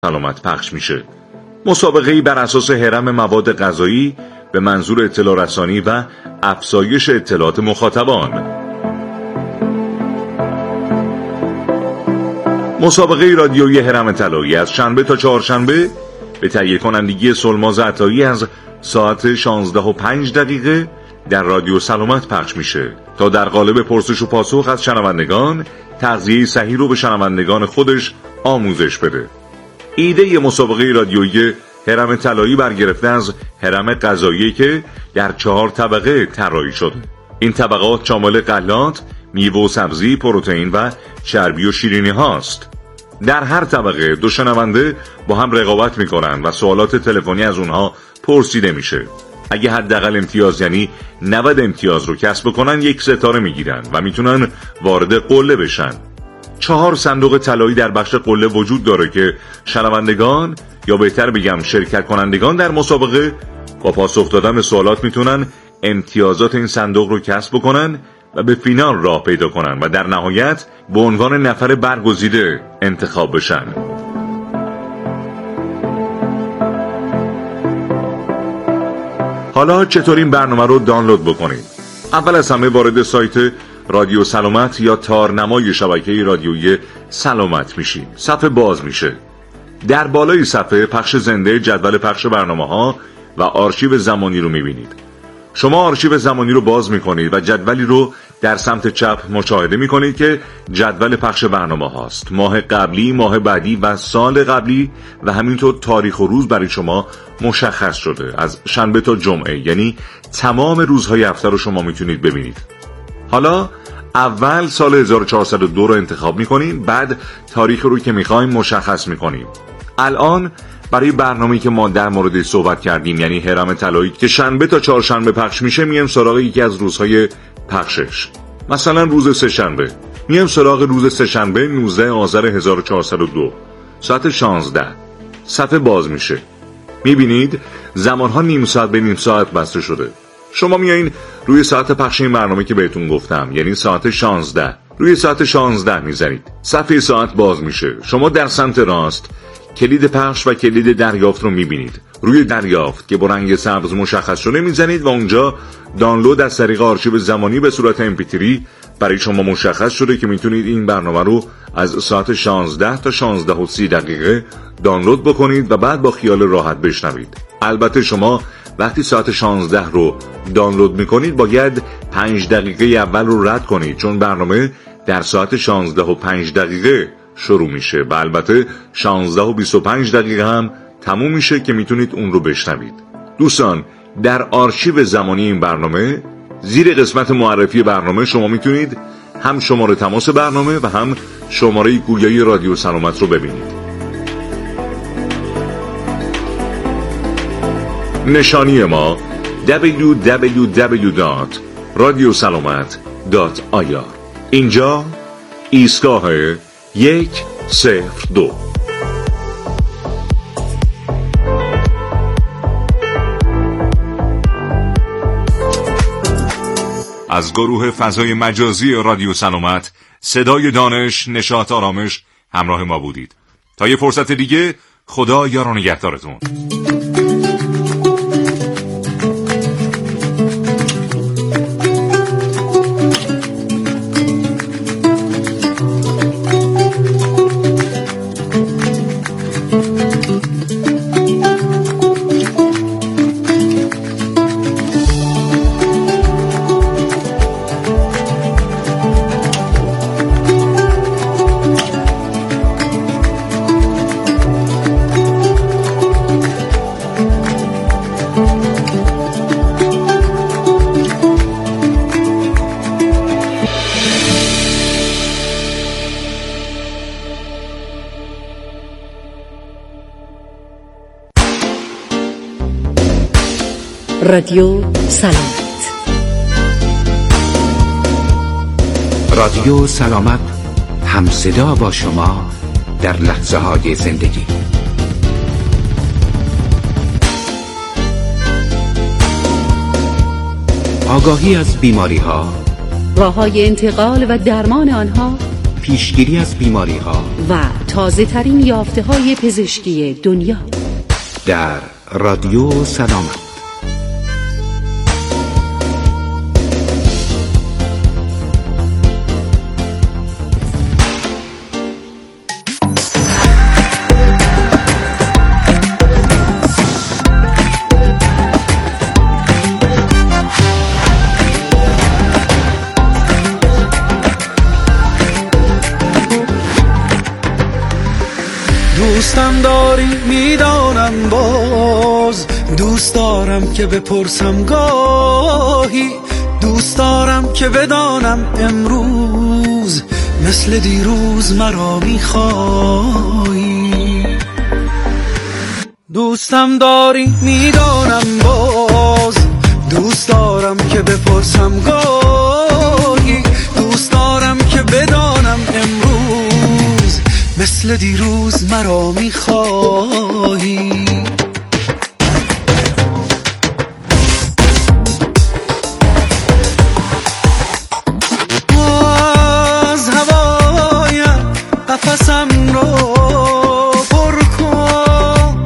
سلامت پخش میشه. مسابقه‌ای بر اساس هرم مواد غذایی به منظور اطلاع رسانی و افزایش اطلاعات مخاطبان. مسابقه رادیویی هرم طلایی از شنبه تا چهارشنبه به تهیه کنندگی سلماز عطایی از ساعت 16:05 در رادیو سلامت پخش میشه تا در قالب پرسش و پاسخ از شنوندگان تغذیه صحیح رو به شنوندگان خودش آموزش بده. ایده مسابقه رادیویی هرم طلایی برگرفته از هرم غذایی که در 4 طبقه طراحی شده. این طبقات شامل غلات، میوه و سبزی، پروتئین و چربی و شیرینی هاست. در هر طبقه 2 شنونده با هم رقابت میکنن و سوالات تلفنی از اونها پرسیده میشه. اگه حداقل امتیاز یعنی 90 امتیاز رو کسب کنن 1 ستاره میگیرن و میتونن وارد قله بشن. 4 صندوق طلایی در بخش قله وجود داره که شنوندگان یا بهتر بگم شرکت کنندگان در مسابقه با پاسخ دادن به سوالات میتونن امتیازات این صندوق رو کسب کنن و به فینال راه پیدا کنن و در نهایت به عنوان نفر برگزیده انتخاب بشن. حالا چطور این برنامه رو دانلود بکنید؟ اول از همه وارد سایت رادیو سلامت یا تارنمای شبکه رادیویی سلامت میشید. صفحه باز میشه. در بالای صفحه پخش زنده جدول پخش برنامه‌ها و آرشیو زمانی رو میبینید. شما آرشیو زمانی رو باز میکنید و جدولی رو در سمت چپ مشاهده میکنید که جدول پخش برنامه هاست. ماه قبلی، ماه بعدی و سال قبلی و همینطور تاریخ و روز برای شما مشخص شده. از شنبه تا جمعه، یعنی تمام روزهای هفته رو شما میتونید ببینید. حالا اول سال 1402 رو انتخاب میکنیم، بعد تاریخ رو که میخوایم مشخص میکنیم. الان برای برنامه‌ای که ما در موردش صحبت کردیم، یعنی هرم طلایی که شنبه تا چهارشنبه پخش میشه، میایم سراغ یکی از روزهای پخشش. مثلا روز سه‌شنبه. میایم سراغ روز سه‌شنبه 19 آذر 1402 ساعت 16. صفحه باز میشه. میبینید زمانها نیم ساعت به نیم ساعت بسته شده. شما میایین روی ساعت پخش این برنامه که بهتون گفتم، یعنی ساعت 16. روی ساعت 16 میزنید. صفحه ساعت باز میشه. شما در سمت راست کلید پخش و کلید دریافت رو میبینید. روی دریافت که با رنگ سبز مشخص شده میزنید و اونجا دانلود از طریق آرشیو زمانی به صورت MP3 برای شما مشخص شده که میتونید این برنامه رو از ساعت 16 تا 16:30 دانلود بکنید و بعد با خیال راحت بشنوید. البته شما وقتی ساعت 16 رو دانلود میکنید باید 5 دقیقه اول رو رد کنید، چون برنامه در ساعت 16:05 شروع میشه و البته 16:25 هم تموم میشه که میتونید اون رو بشنوید. دوستان، در آرشیو زمانی این برنامه زیر قسمت معرفی برنامه شما میتونید هم شماره تماس برنامه و هم شماره گویایی رادیو سلامت رو ببینید. نشانی ما www.radiosalamat.ir. اینجا ایستگاه 102. از گروه فضای مجازی رادیو سلامت، صدای دانش، نشاط، آرامش همراه ما بودید. تا یه فرصت دیگه، خدا یار و نگهدارتون. رادیو سلامت. رادیو سلامت، هم صدا با شما در لحظه های زندگی. آگاهی از بیماری ها، راه‌های انتقال و درمان آنها، پیشگیری از بیماری‌ها و تازه ترین یافته‌های پزشکی دنیا در رادیو سلامت. دوستم داری میدانم، باز دوست دارم که بپرسم گاهی، دوست دارم که بدانم امروز مثل دیروز مرا میخوایی. دوستم داری میدانم، باز دوست دارم که بپرسم گاهی، دوست دارم که بدانم امروز مثل دیروز مرا میخوایی. از هوایم قفسم رو پر کن،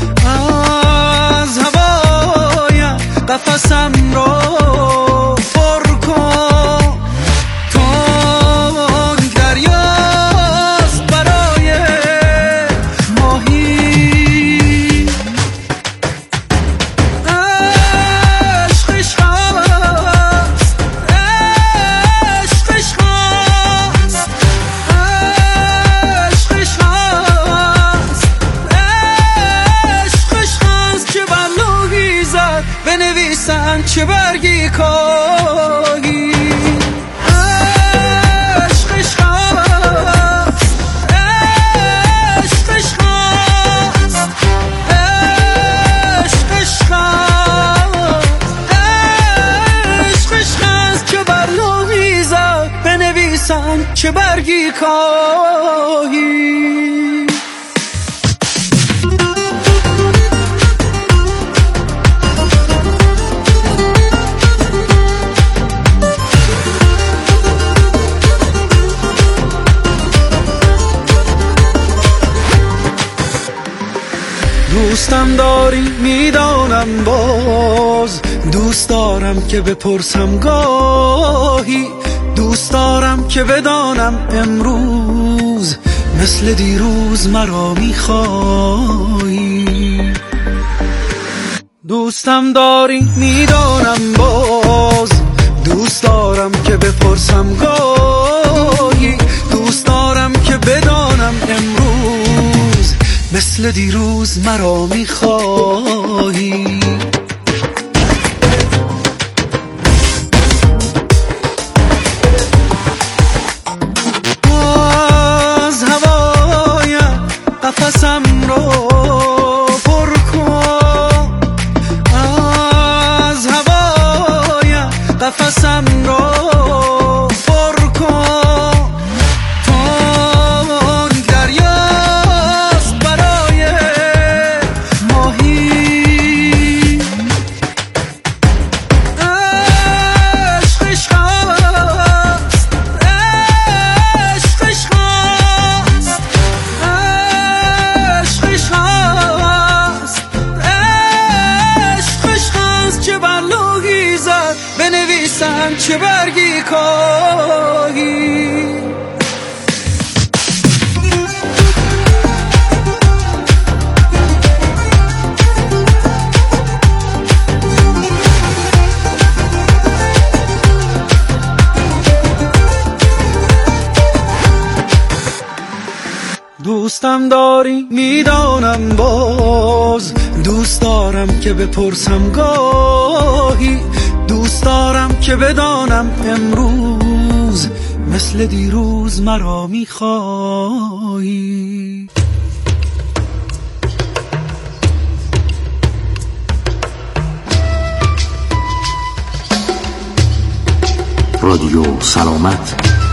از هوایم قفسم رو پر کن، تنگ دریاست برای ماهی، عشقش هست، عشقش هست، عشقش هست، عشقش هست، چه بلوغی زد بنویسن چه برگی کاهی. عشقش هست، عشقش هست، عشقش هست، عشقش هست، چه بلوغی زد بنویسن چه برگی کاهی. دوستم داری میدانم، باز دوست دارم که بپرسم گاهی، دوست دارم که بدانم امروز مثل دیروز مرا میخوایی. دوستم داری میدانم، باز دوست دارم که بپرسم گاهی، دوست دارم که بدانم امروز مثل دیروز مرا میخوایی. از هوایم قفسم رو پر کن، از هوایم قفسم رو پر کن، تنگ دریاست برای ماهی، عشقش هست، عشقش هست، عشقش هست، عشقش هست، چه بلوغی زد بنویسن چه برگی کاهی. دوستم داری میدانم، باز دوست دارم که بپرسم گاهی، دوست دارم که بدانم امروز مثل دیروز مرا میخوایی. رادیو سلامت،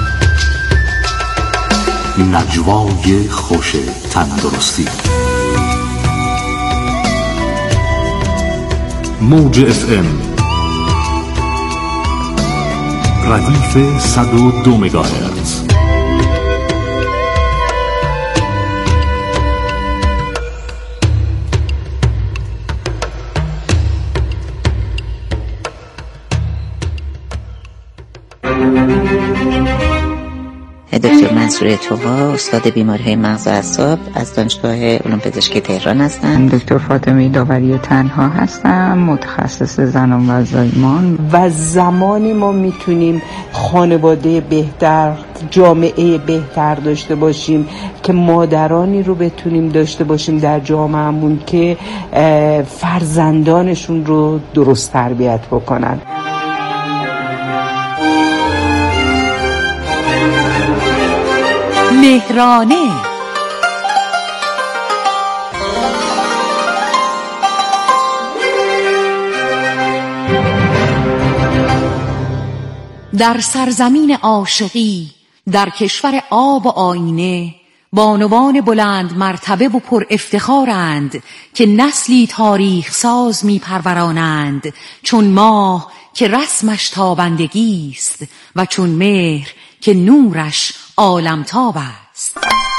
نجوای خوش تندرستی. موج FM ردیف 102 مگاهرتز. دکتر منصوره توها، استاد بیماری‌های مغز و اعصاب از دانشگاه علوم پزشکی تهران هستم. دکتر فاطمه داوری تنها هستم، متخصص زنان و زایمان. و زمانی ما میتونیم خانواده بهتر، جامعه بهتر داشته باشیم که مادرانی رو بتونیم داشته باشیم در جامعهمون که فرزندانشون رو درست تربیت بکنن. مهرانه در سرزمین عاشقی، در کشور آب و آینه، بانوان بلند مرتبه و پر افتخارند که نسلی تاریخ ساز می پرورانند، چون ماه که رسمش تابندگی است و چون مهر که نورش عالمتاب است.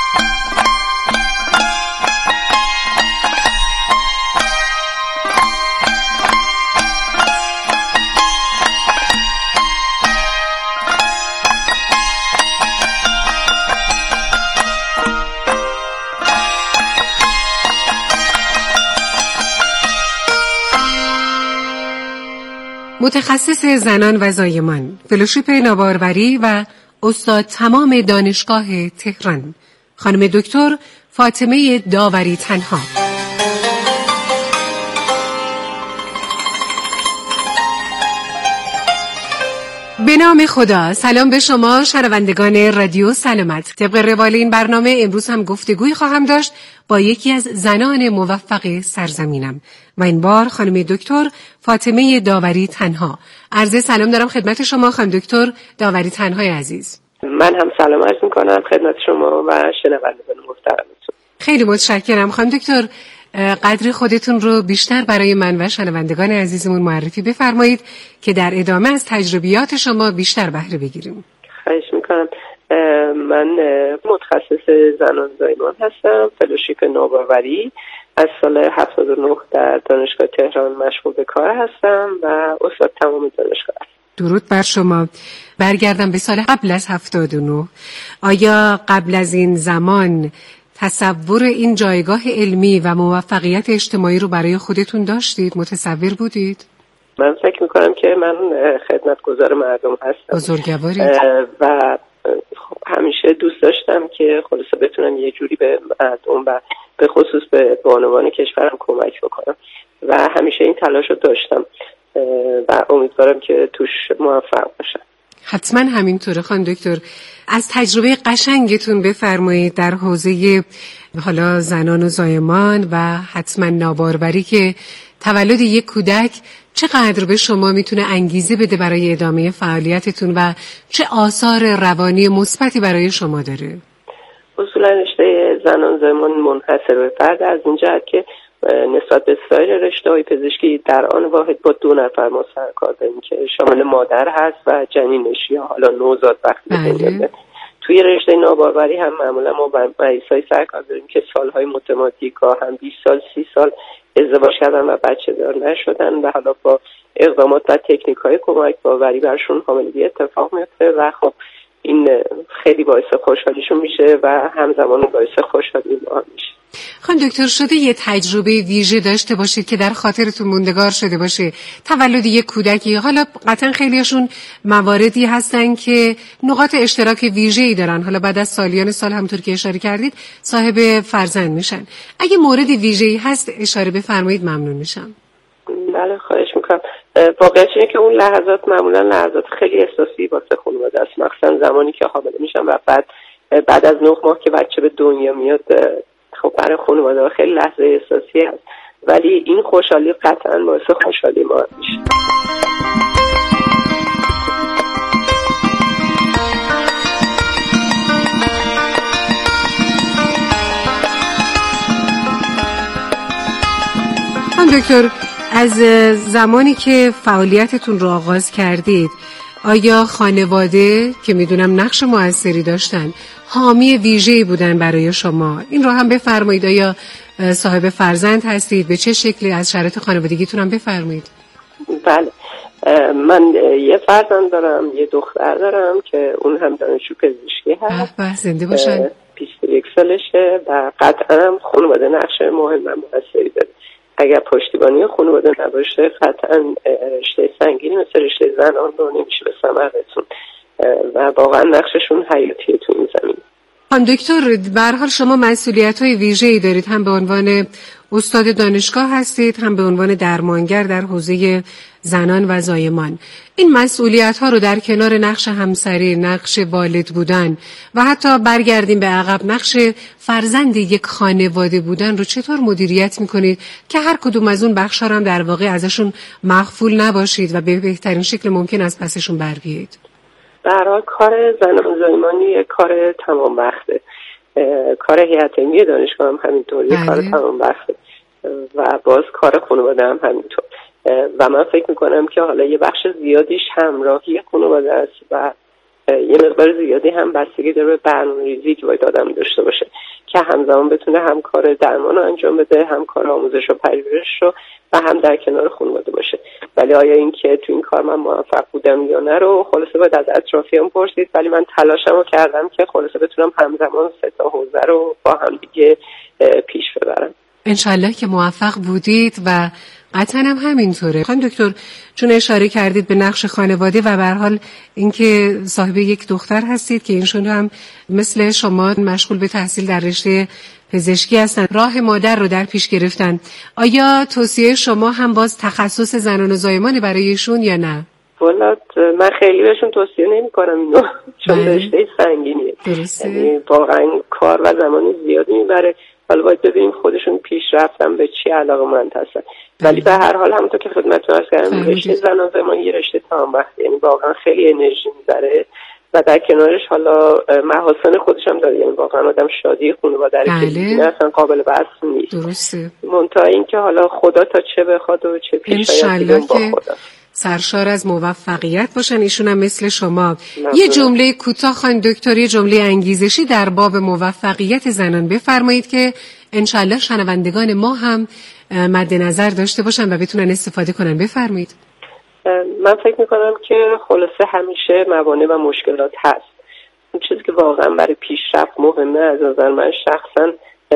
متخصص زنان و زایمان، فلوشیپ ناباروری و استاد تمام دانشگاه تهران، خانم دکتر فاطمه داوری تنها. به نام خدا. سلام به شما شنوندگان رادیو سلامت. طبق روال این برنامه امروز هم گفتگوی خواهم داشت با یکی از زنان موفق سرزمینم و این بار خانم دکتر فاطمه داوری تنها. عرض سلام دارم خدمت شما خانم دکتر داوری تنهای عزیز. من هم سلام عرض می‌کنم خدمت شما و شنوندگان محترمتون. خیلی متشکرم خانم دکتر. قدر خودتون رو بیشتر برای من و شنوندگان عزیزمون معرفی بفرمایید که در ادامه از تجربیات شما بیشتر بهره بگیریم. خواهش میکنم. من متخصص زنان زایمان هستم، فلوشیپ نوآوری از سال 79 در دانشگاه تهران مشغول به کار هستم و استاد تمام دانشگاه هستم. درود بر شما. برگردم به سال قبل از 79. آیا قبل از این زمان تصور این جایگاه علمی و موفقیت اجتماعی رو برای خودتون داشتید؟ متصور بودید؟ من فکر میکنم که من خدمتگزار مردم هستم. بزرگوارید. و همیشه دوست داشتم که خلاصه بتونم یه جوری به مردم و به خصوص به بانوان کشورم کمک بکنم و همیشه این تلاش رو داشتم و امیدوارم که توش موفق باشم. حتما همینطوره خانم دکتر. از تجربه قشنگتون بفرمایید در حوزه حالا زنان و زایمان و حتما ناباروری که تولد یک کودک چقدر به شما میتونه انگیزه بده برای ادامه فعالیتتون و چه آثار روانی مثبتی برای شما داره؟ اصولا رشته زنان زایمان منحصر به فرد از این جهت که نسبت به سایر رشته‌های پزشکی در آن واحد با 2 نفر ما سر کار داریم که شامل مادر هست و جنینش یا حالا نوزاد وقتی بله. توی رشته ناباروری هم معمولا ما با مریضای سر کار داریم که سالهای متمادی هم 20 سال 30 سال ازدواج کردن و بچه دار نشدن و حالا با اقدامات و تکنیک‌های کمک باوری برشون حاملگی اتفاق میفته و خب این خیلی باعث خوشحالیشون میشه و همزمان باعث خوشحالی ما میشه. خانم دکتر شده یه تجربه ویژه داشته باشید که در خاطرتون موندگار شده باشه، تولد یک کودکی؟ حالا قطعا خیلیشون مواردی هستن که نقاط اشتراک ویژه‌ای دارن، حالا بعد از سالیان سال همونطور که اشاره کردید صاحب فرزند میشن. اگه مورد ویژه‌ای هست اشاره بفرمایید ممنون میشم. بله خواهش میکنم. واقعیت اینه که اون لحظات معمولا لحظات خیلی احساسی واسه خانواده است، مخصوصا زمانی که حامله میشن و بعد از 9 ماه که بچه به دنیا میاد. خب برای خانواده خیلی لحظه احساسی هست، ولی این خوشحالی قطعا باعث خوشحالی ما میشه. دکتر از زمانی که فعالیتتون رو آغاز کردید آیا خانواده که میدونم نقش موثری داشتن حامی ویژه‌ای بودن برای شما؟ این رو هم بفرمایید. آیا صاحب فرزند هستید؟ به چه شکلی از شرایط خانوادگیتون هم بفرمایید. بله من یه فرزند دارم، یه دختر دارم که اون هم دانشجو پزشکی هست. زنده باشن. 21 سالشه و قطعا هم خانواده نقش مهم و موثری داره. اگر پشتیبانی خانواده نباشه قطعا رشته سنگینی مثل رشته زنان رو نمیشه به ثمر رسوند و واقعا نقششون حیاتیه تو این زمین. دکتر، به هر حال شما مسئولیت‌های ویژه‌ای دارید، هم به عنوان استاد دانشگاه هستید، هم به عنوان درمانگر در حوزه زنان و زایمان. این مسئولیت‌ها رو در کنار نقش همسری، نقش والد بودن و حتی برگردیم به عقب نقش فرزند یک خانواده بودن رو چطور مدیریت می‌کنید که هر کدوم از اون بخش‌ها رو هم در واقع ازشون مغفول نباشید و به بهترین شکل ممکن از پسشون بر بیایید؟ به هر حال کار زنان زایمانی یک کار تمام وقته، کار هیئت علمی دانشگاه هم همینطور یک کار تمام وقته و باز کار خانواده هم همینطور و من فکر میکنم که حالا یه بخش زیادیش همراهی خانواده است و یه مقدار زیادی هم بستگی داره به برنامه‌ریزی که باید آدم داشته باشه که همزمان بتونه هم کار درمان رو انجام بده، هم کار آموزش و پژوهش رو و هم در کنار خانواده باشه. ولی آیا این که تو این کار من موفق بودم یا نه رو خلاصه باید از اطرافیان پرسید، ولی من تلاشمو کردم که خلاصه بتونم همزمان 3 تا حوزه رو با هم دیگه پیش ببرم. انشالله که موفق بودید و قطعا هم همینطوره. خانم دکتر، چون اشاره کردید به نقش خانواده و به هر حال اینکه صاحب یک دختر هستید که اینشون هم مثل شما مشغول به تحصیل در رشته پزشکی هستن، راه مادر رو در پیش گرفتن، آیا توصیه شما هم باز تخصص زنان و زایمان برایشون یا نه؟ والا من خیلی بهشون توصیه نمی‌کنم اینو، چون رشته سنگینیه. یعنی واقعا کار و زمان زیادی میبره. حالا باید ببینیم خودشون پیش رفتن به چی علاقه‌مند هستن. ولی به هر حال همونطور که خدمتتون عرض کردم رشته زنان زایمان یه رشته تمام وقته، یعنی واقعا خیلی انرژی میبره و در کنارش حالا محاسن خودش هم داره، یعنی واقعا آدم شادی خانواده که اصلا قابل بحث نیست. درسته. منتها این که حالا خدا تا چه بخواد و چه پیش آید با خدا. سرشار از موفقیت باشن ایشون هم مثل شما. یه جمله کوتاه خانم دکتر، یه جمله انگیزشی در باب موفقیت زنان بفرمایید که انشالله شنوندگان ما هم مد نظر داشته باشن و بتونن استفاده کنن. بفرمایید. من فکر میکنم که خلاصه همیشه موانع و مشکلات هست. اون چیزی که واقعا برای پیشرفت مهمه از نظر من شخصا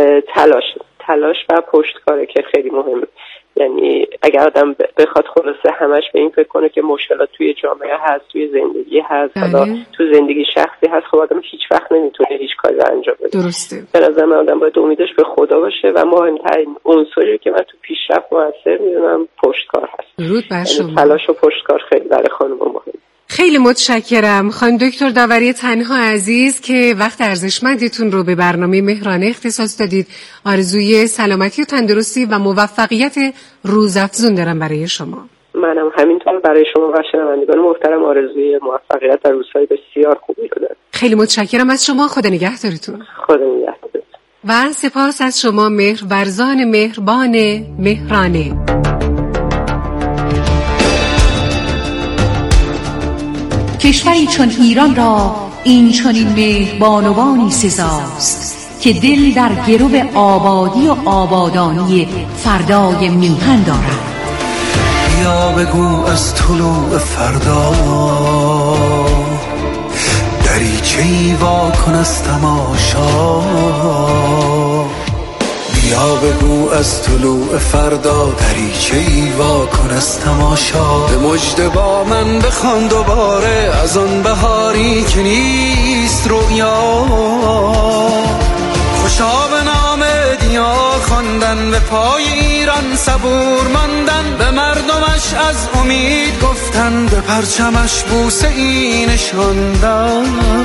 تلاش و پشتکاره که خیلی مهمه. یعنی اگر آدم بخواد خلاصه همش به این فکر کنه که مشکلات توی جامعه هست، توی زندگی هست، حالا تو زندگی شخصی هست، خب آدم هیچ وقت نمیتونه هیچ کاری رو انجام بده. درسته. به نظر من آدم باید امیدش به خدا باشه و مهمترین عنصری که من تو پیشرفت موثر میدونم پشتکار هست. درود بر شما. تلاش و پشتکار خیلی برای خانم مهمه. خیلی متشکرم خانم دکتر داوری تنها عزیز که وقت ارزشمندتون رو به برنامه مهرانه اختصاص دادید. آرزوی سلامتی و تندرستی و موفقیت روزافزون دارم برای شما. منم همینطور برای شما و شنوندگان محترم آرزوی موفقیت در روزهای بسیار خوبی رو دارم. خیلی متشکرم از شما. خدا نگهدارتون. خدا نگهدارتون. و سپاس از شما مهرورزان مهربان مهرانه. کشوری چون ایران را این چنین مهربانوانی سزاست که دل در گرو آبادی و آبادانی فردای میهن دارد. بیا بگو از طلوع فردا دریچه‌ای وا کن از تماشا. بیا بگو از طلوع فردا دریچه‌ای وا کن از تماشا. به مژده با من بخوان دوباره از آن بهاری که نیست رویا. خوشا به نام دیار خواندن، به پای ایران صبور ماندن، به مردمش از امید گفتن، به پرچمش بوسه ای نشاندن.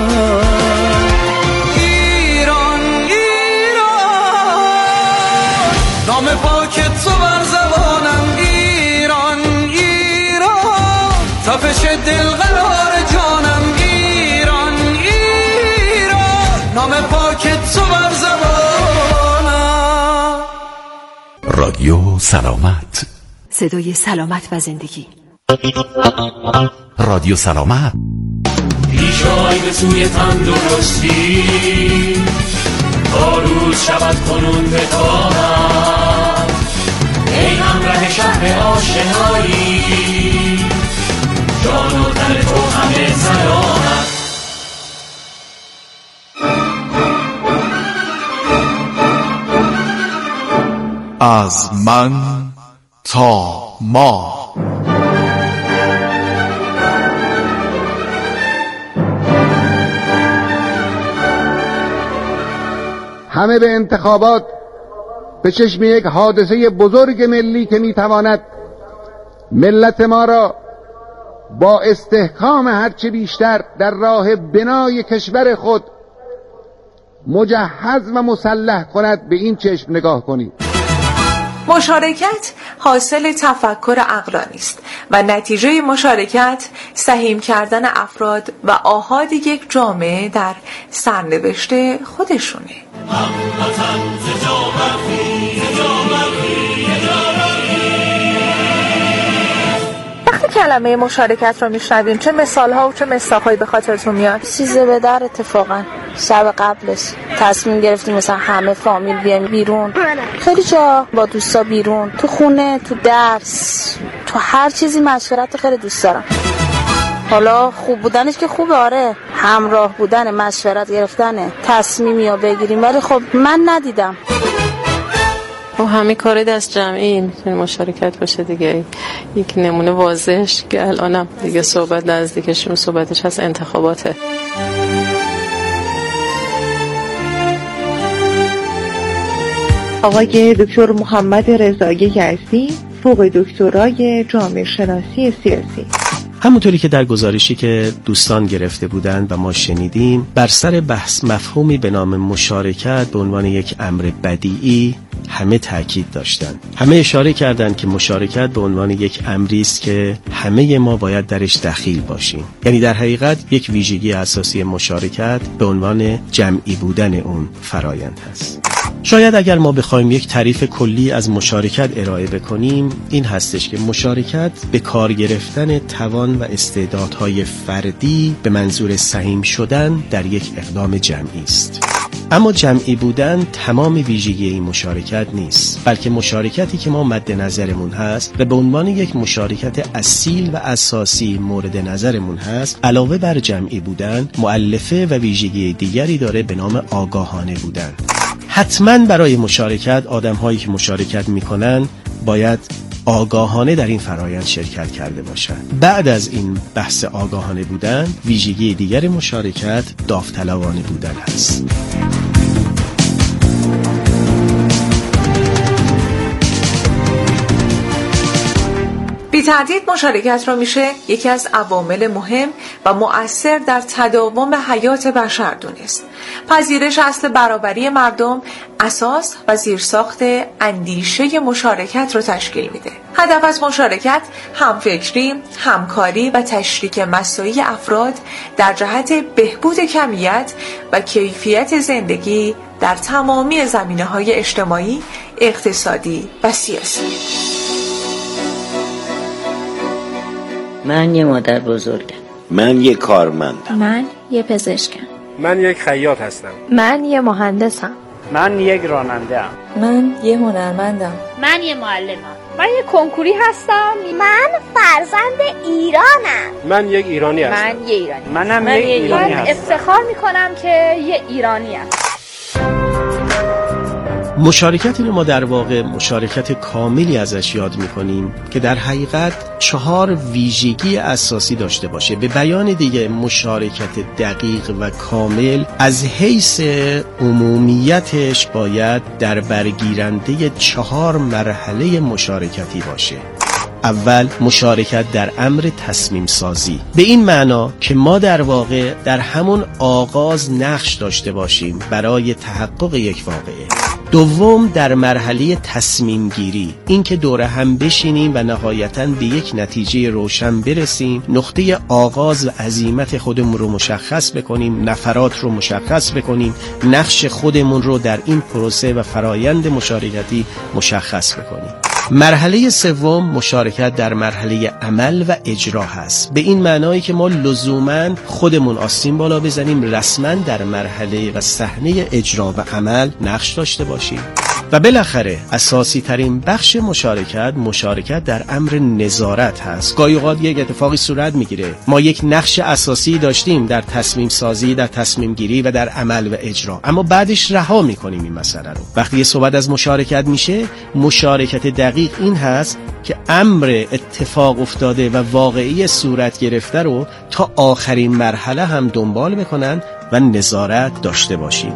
نام پاکت تو بر زبانم ایران، ایران تپش دل قرار جانم ایران، ایران نام پاکت تو بر زبانم. رادیو سلامت، صدای سلامت و زندگی. رادیو سلامت. پیشای به سوی تندرستی تا روز شود کنون به طاقت. ای همراه شهر آشنایی در تو همه سلامت. از من تا ما. همه به انتخابات به چشم یک حادثه بزرگ ملی که میتواند ملت ما را با استحکام هرچه بیشتر در راه بنای کشور خود مجهز و مسلح کند به این چشم نگاه کنید. مشارکت حاصل تفکر عقلانی است و نتیجه مشارکت سهیم کردن افراد و آحاد یک جامعه در سرنوشت خودشونه. وقتی کلمه مشارکت رو میشنویم چه مثال‌ها و چه مصداق‌هایی به خاطرتون میاد؟ چیزه به در اتفاقا شب قبلش تصمیم گرفتیم مثلا همه فامیل بیایم بیرون، خیلی جا با دوستا بیرون، تو خونه، تو درس، تو هر چیزی مشورت خیلی دوست دارم. حالا خوب بودنش که خوبه، آره، همراه بودن، مشورت گرفتن، تصمیمی یا بگیریم، ولی خب من ندیدم. و همه کار دست جمعی میتونه مشارکت باشه دیگه. یک نمونه واضحش که الانم دیگه صحبت نزدیکشون صحبتش از انتخاباته. آقای دکتر محمد رضایی یزدی، فوق دکترای جامعه شناسی سیاسی. همونطوری که در گزارشی که دوستان گرفته بودند و ما شنیدیم، بر سر بحث مفهومی به نام مشارکت به عنوان یک امر بدیعی همه تاکید داشتند. همه اشاره کردند که مشارکت به عنوان یک امری است که همه ما باید درش دخیل باشیم. یعنی در حقیقت یک ویژگی اساسی مشارکت به عنوان جمعی بودن اون فرایند هست. شاید اگر ما بخوایم یک تعریف کلی از مشارکت ارائه بکنیم، این هستش که مشارکت به کار گرفتن توان و استعدادهای فردی به منظور سهیم شدن در یک اقدام جمعی است. اما جمعی بودن تمام ویژگی این مشارکت نیست، بلکه مشارکتی که ما مد نظرمون هست و به عنوان یک مشارکت اصیل و اساسی مورد نظرمون هست، علاوه بر جمعی بودن، مؤلفه و ویژگی دیگری داره به نام آگاهانه بودن. حتما برای مشارکت آدم‌هایی که مشارکت می‌کنن باید آگاهانه در این فرایند شرکت کرده باشند. بعد از این بحث آگاهانه بودن، ویژگی دیگر مشارکت داوطلبانه بودن هست. بی تردید مشارکت را میشه یکی از عوامل مهم و مؤثر در تداوم حیات بشر دونست. پذیرش اصل برابری مردم اساس و زیرساخت اندیشه مشارکت رو تشکیل میده. هدف از مشارکت همفکری، همکاری و تشریک مساعی افراد در جهت بهبود کمیت و کیفیت زندگی در تمامی زمینه‌های اجتماعی، اقتصادی و سیاسی. من یه مادر بزرگم. من یه کارمندم. من یه پزشکم. من یک خیاط هستم. من یه مهندسم. من یک راننده‌ام. من یه هنرمندم. من یه معلمم. من یه کنکوری هستم. من فرزند ایرانم. من یک ایرانی هستم. من یه ایرانی. منم یک ایرانی هستم. من افتخار میکنم که یه ایرانی هستم. مشارکت رو ما در واقع مشارکت کاملی ازش یاد میکنیم که در حقیقت 4 ویژگی اساسی داشته باشه. به بیان دیگه مشارکت دقیق و کامل از حیث عمومیتش باید در برگیرنده 4 مرحله مشارکتی باشه. اول، مشارکت در امر تصمیم سازی، به این معنا که ما در واقع در همون آغاز نقش داشته باشیم برای تحقق یک واقعه. دوم، در مرحله تصمیم گیری، این که دور هم بشینیم و نهایتاً به یک نتیجه روشن برسیم، نقطه آغاز و عزیمت خودمون رو مشخص بکنیم، نفرات رو مشخص بکنیم، نقش خودمون رو در این پروسه و فرایند مشارکتی مشخص بکنیم. مرحله سوم، مشارکت در مرحله عمل و اجرا هست، به این معنایی که ما لزوماً خودمون آستین بالا بزنیم، رسما در مرحله و صحنه اجرا و عمل نقش داشته باشیم. و بالاخره اساسی ترین بخش مشارکت در امر نظارت هست. گاهی اوقات یک اتفاقی صورت میگیره، ما یک نقش اساسی داشتیم در تصمیم سازی، در تصمیم گیری و در عمل و اجرا، اما بعدش رها میکنیم این مسئله رو. وقتی یه صحبت از مشارکت میشه، مشارکت دقیق این هست که امر اتفاق افتاده و واقعی صورت گرفته رو تا آخرین مرحله هم دنبال بکنن و نظارت داشته باشیم.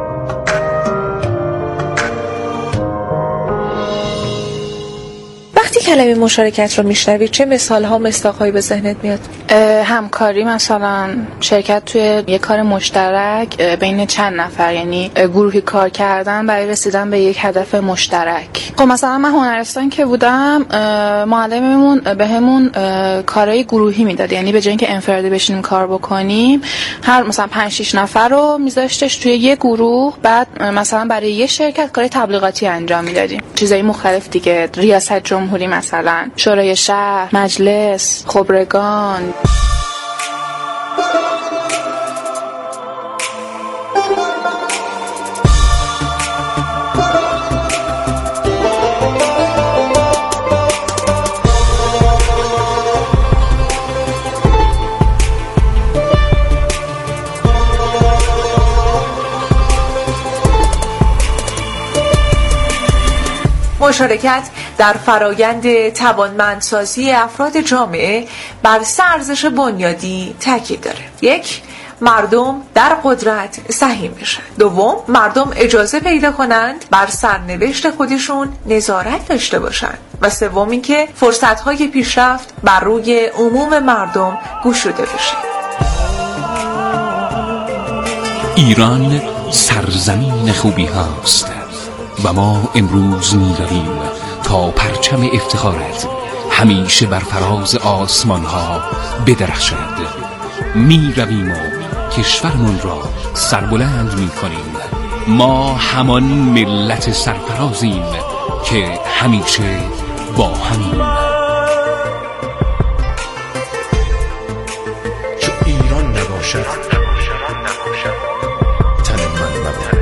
وقتی کلمه مشارکت رو میشنوی چه مثال‌ها مصداق‌هایی به ذهنت میاد؟ همکاری، مثلا شرکت توی یک کار مشترک بین چند نفر، یعنی گروهی کار کردن برای رسیدن به یک هدف مشترک. خب مثلا من هنرستان که بودم، معلممون بهمون کارهای گروهی میداد، یعنی به جای اینکه انفرادی بشینیم کار بکنیم، هر مثلا 5-6 نفر رو میذاشتش توی یک گروه، بعد مثلا برای یه شرکت کار تبلیغاتی انجام میدادیم، چیزای مختلف دیگه، ریاست جمهوری مثلا، شورای شهر، مجلس، خبرگان. مشارکت در فرایند توانمندسازی افراد جامعه بر سه ارزش بنیادی تاکید داره. 1. مردم در قدرت سهیم بشن. 2. مردم اجازه پیدا کنند بر سرنوشت خودشون نظارت داشته باشند. و 3. اینکه فرصت‌های پیشرفت بر روی عموم مردم گشوده بشه. ایران سرزمین خوبی هاست و ما امروز می‌رویم تا پرچم افتخارت همیشه بر فراز آسمان ها بدرخشد. می‌رویم و کشورمون را سربلند می‌کنیم. ما همان ملت سرفرازیم که همیشه با همیم. چو ایران نباشد تن من نباشد.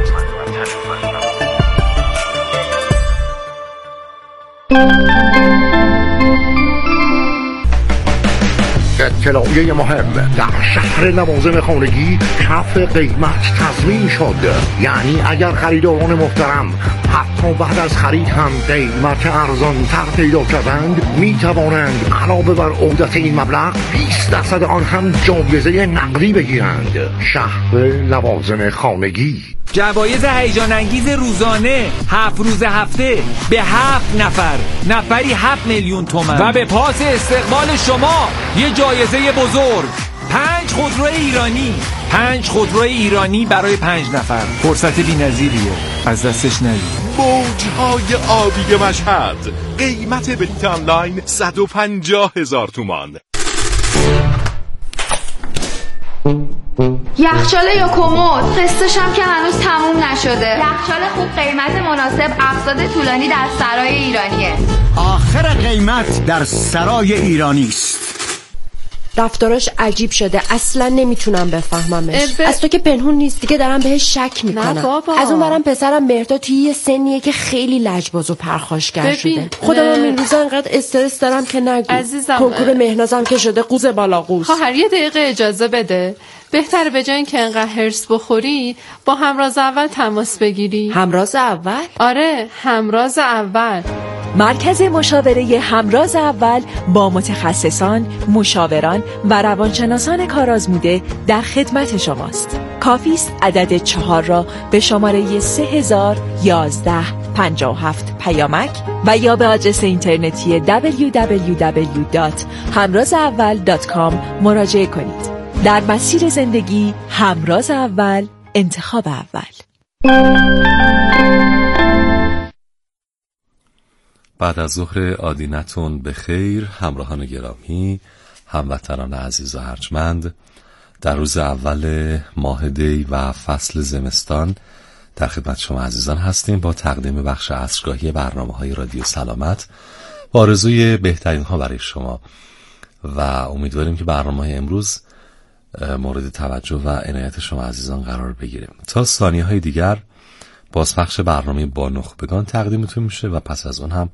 اطلاعیه مهم: در شهر لوازم خانگی کف قیمت تضمین شد. یعنی اگر خریداران محترم حتی بعد از خرید هم قیمت ارزان تر پیدا کردند، می توانند علاوه بر عودت این مبلغ 20% آن هم جایزه نقدی بگیرند. شهر لوازم خانگی. جوایز هیجان انگیز روزانه 7 روز هفته به 7 نفر، نفری 7 میلیون تومان و به پاس استقبال شما یه جایزه بزرگ، 5 خودرو ایرانی. 5 خودرو ایرانی برای 5 نفر. فرصت بی‌نظیریه، از دستش ندید. موجهای آبی مشهد، قیمت بلیط آنلاین 150,000 تومان. یخچال یا کمد، قسطش هم که هنوز تموم نشده. یخچال خوب، قیمت مناسب، اقساط طولانی در سرای ایرانیه. آخر قیمت در سرای ایرانی است. رفتاراش عجیب شده، اصلا نمیتونم بفهممش. از تو که پنهون نیست دیگه، دارم بهش شک میکنم. از اون برم پسرم مهرداد توی یه سنیه که خیلی لجباز و پرخاشگر شده. خودم این روزا انقدر استرس دارم که نگو. عزیزم، کنکور مهنازم که شده قوز بالا قوز. خواهر یه دقیقه اجازه بده. بهتره به جای اینکه انقدر هرس بخوری با همراز اول تماس بگیری. همراز اول؟ آره، همراز اول. مرکز مشاوره همراز اول با متخصصان، مشاوران و روانشناسان کارآزموده در خدمت شماست. کافی است عدد 4 را به شماره 301157 پیامک و یا به آدرس اینترنتی www.hamrazaawal.com مراجعه کنید. در مسیر زندگی همراز اول، انتخاب اول. بعد از ظهر آدینتون به خیر همراهان گرامی، هموطنان عزیز و ارجمند. در روز اول ماه دی و فصل زمستان در خدمت شما عزیزان هستیم با تقدیم بخش عصرگاهی برنامه‌های رادیو سلامت با آرزوی بهترین ها برای شما و امیدواریم که برنامه‌های امروز مورد توجه و عنایت شما عزیزان قرار بگیره. تا ثانیه‌های دیگر بازپخش برنامه با نخبگان تقدیمتون میشه و پس از اون هم